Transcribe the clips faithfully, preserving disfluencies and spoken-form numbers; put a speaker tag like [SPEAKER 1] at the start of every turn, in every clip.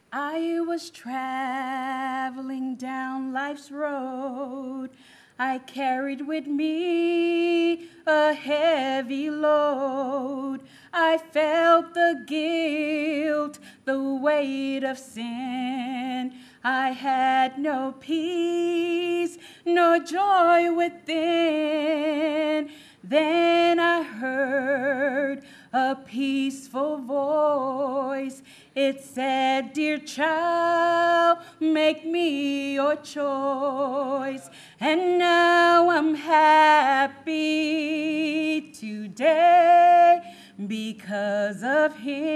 [SPEAKER 1] I was traveling down life's road. I carried with me a heavy load. I felt the guilt, the weight of sin. I had no peace, no joy within. Then I heard a peaceful voice. It said, "Dear child, make me your choice." And now I'm happy today because of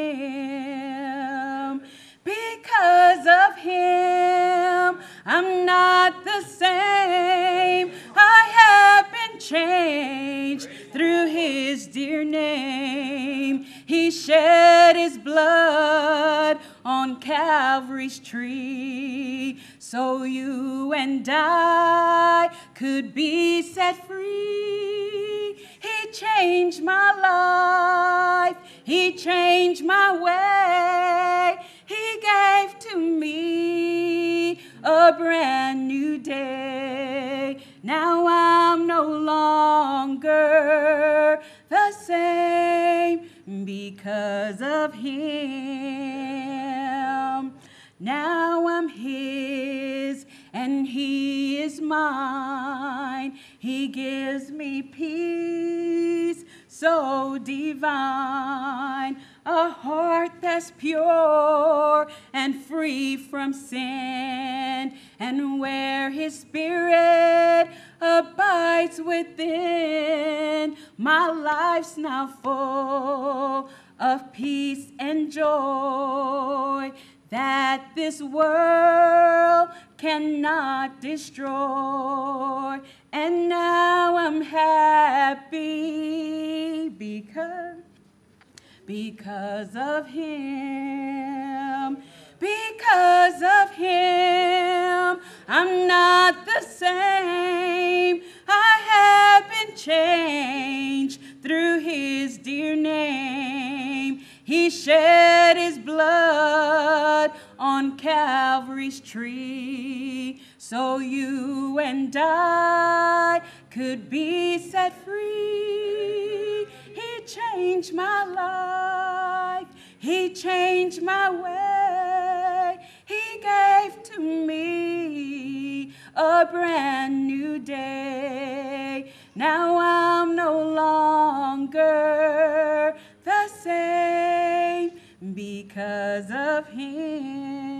[SPEAKER 1] him. Because of him, I'm not the same. I have been changed through his dear name. He shed his blood on Calvary's tree so you and I could be set free. He changed my life. He changed my way. He gave to me a brand new day. Now I'm no longer the same because of him. Now I'm his and he is mine. He gives me peace so divine, a heart that's pure and free from sin, and where his spirit abides within, my life's now full of peace and joy that this world cannot destroy. And now I'm happy because, because of him. Because of him, I'm not the same. I have been changed through his dear name. He shed his blood on Calvary's tree so you and I could be set free. He changed my life. He changed my way. He gave to me a brand new day. Now I'm no longer the same because of him.